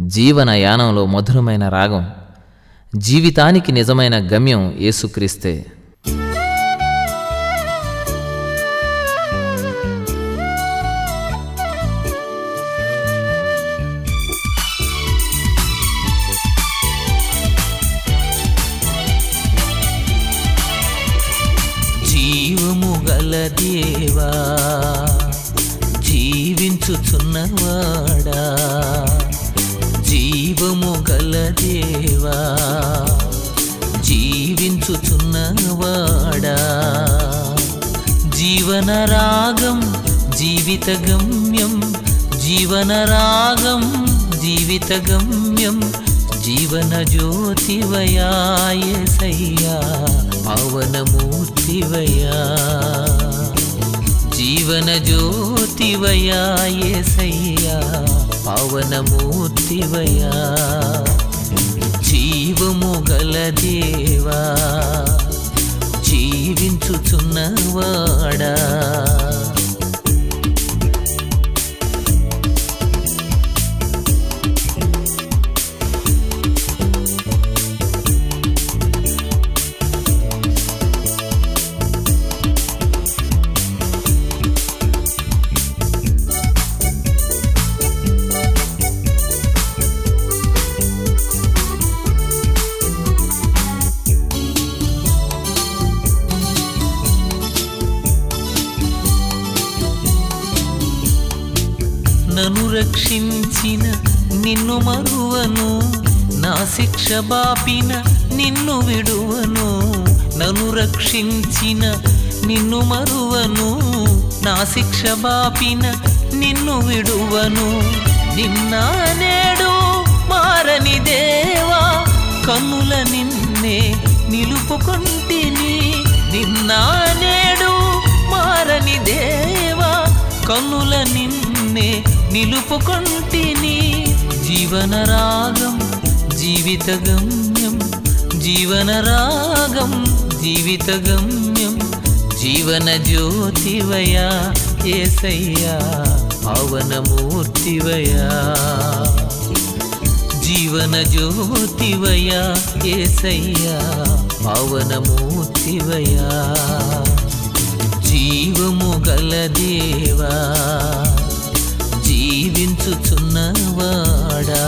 జీవన యానంలో మధురమైన రాగం, జీవితానికి నిజమైన గమ్యం యేసుక్రీస్తే. జీవము గల దేవా, జీవించుచున్నవాడా, జీవము గల దేవా, జీవించుచున్నవాడా, జీవన రాగం జీవిత గమ్యం, జీవన రాగం జీవిత గమ్యం, జీవన జ్యోతివయా యేసయ్యా, పావనమూర్తివయా, జీవన జ్యోతివయా యేసయ్యా, పావనమూర్తివయా, జీవము గల దేవా, జీవించుచున్నవాడా. నన్ను రక్షించిన నిన్ను మరువను, నా శిక్ష బాపిన నిన్ను విడువను. నన్ను రక్షించిన నిన్ను మరువను, నా శిక్ష బాపిన నిన్ను విడువను. నిన్న నేడు మారని దేవా, కన్నుల నిన్నే నిలుపుకొంటిని. నిన్న నేడు మారని దేవా, కన్నుల నిన్నే నిలుపుకొంటిని. జీవన రాగం జీవిత గమ్యం, జీవన రాగం జీవిత గమ్యం, జీవన జ్యోతివయా యేసయ్యా, పావనమూర్తివయా, జీవన జ్యోతివయా యేసయ్యా, పావనమూర్తివయా, జీవము గల దేవా, జీవించుచున్నవాడా.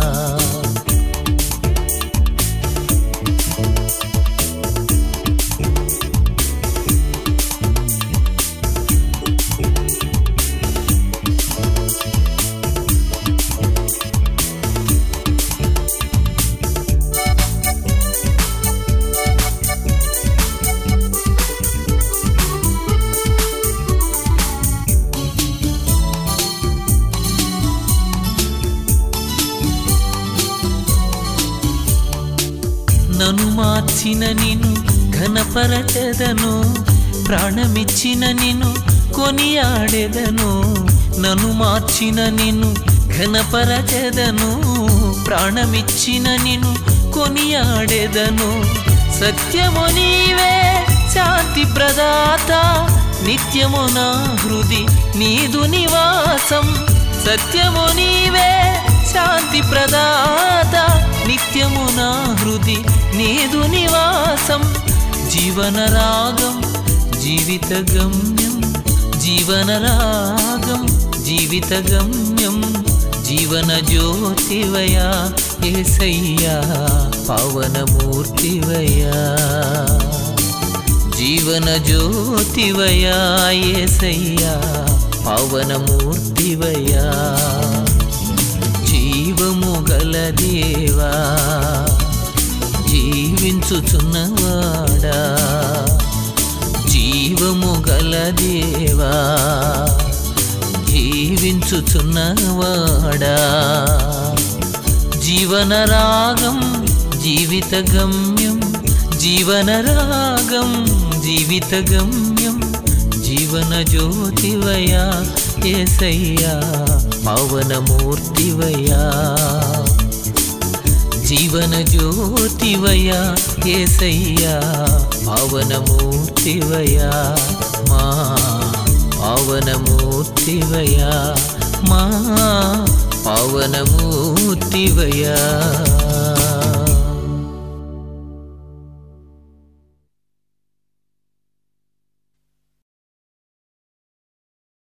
నన్ను మార్చిన నిన్ను ఘనపరచెదను, ప్రాణమిచ్చిన నిన్ను కొనియాడెదను. నన్ను మార్చిన నిన్ను ఘనపరచెదను, ప్రాణమిచ్చిన నిన్ను కొనియాడెదను. సత్యము నీవే శాంతి ప్రదాత, నిత్యము నా హృది నీదు నివాసం. సత్యము నీవే శాంతి ప్రదాత, నిత్యము నా హృది నీదు నివాసం. జీవన రాగం జీవిత గమ్యం, జీవన రాగం జీవిత గమ్యం, జీవన జ్యోతివయా యేసయ్యా, పావనమూర్తివయా, జీవన జ్యోతివయా యేసయ్యా, పావనమూర్తివయా, జీవము గల దేవా, జీవించుచున్నవాడా, జీవము గల దేవా, జీవించుచున్నవాడా, జీవన రాగం జీవిత గమ్యం, జీవన రాగం జీవిత గమ్యం, జీవన జ్యోతివయా యేసయ్యా, పావనమూర్తివయా, జీవన జ్యోతివయా యేసయ్యా, పావనమూర్తివయా, మా పావనమూర్తివయా, మా పావనమూర్తి జ్యోతివయ్యా